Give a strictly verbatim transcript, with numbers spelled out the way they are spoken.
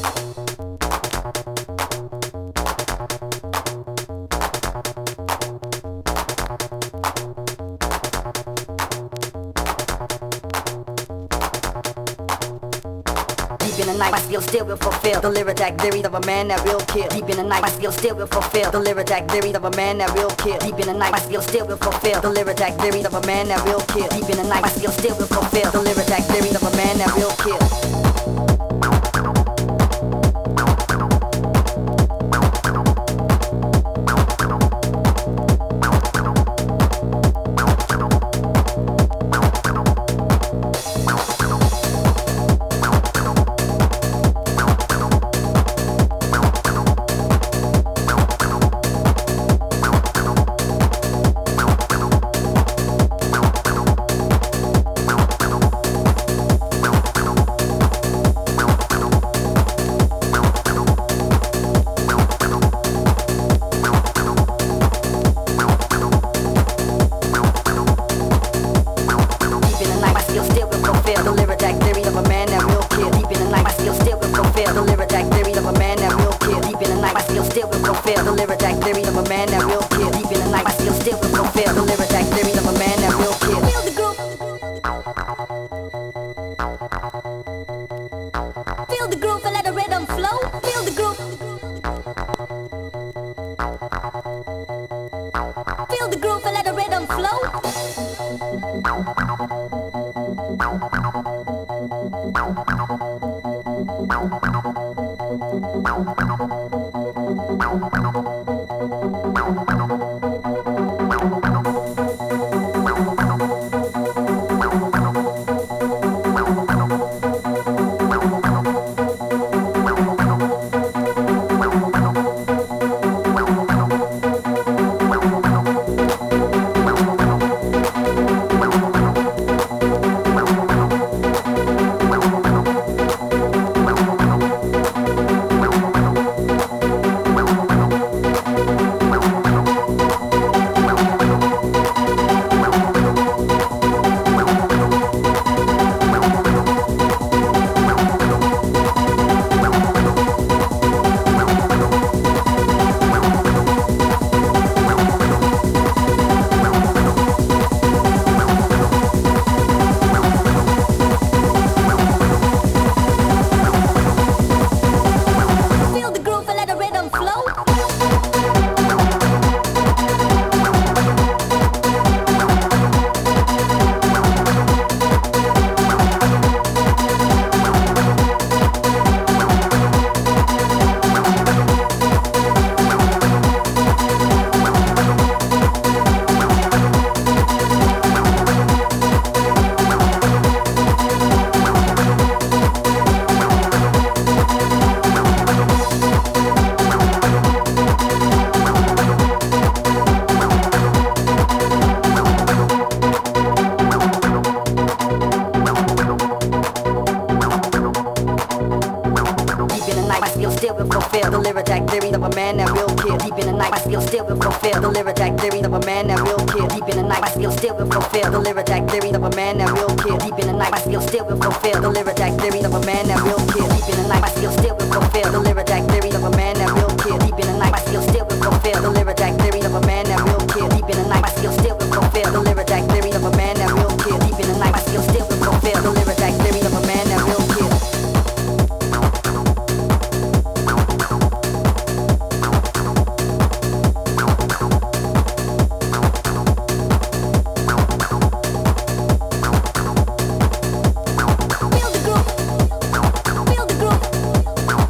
Deep in the night, my skill still will fulfill the lyric theory of a man that will kill. Deep in the night, my skill still will fulfill the lyric theory of a man that will kill. Deep in the night, my skill still will fulfill the lyric theory of a man that will kill. Deep in the night, my skill still will fulfill the lyric theory of a man that will kill. Feel the groove.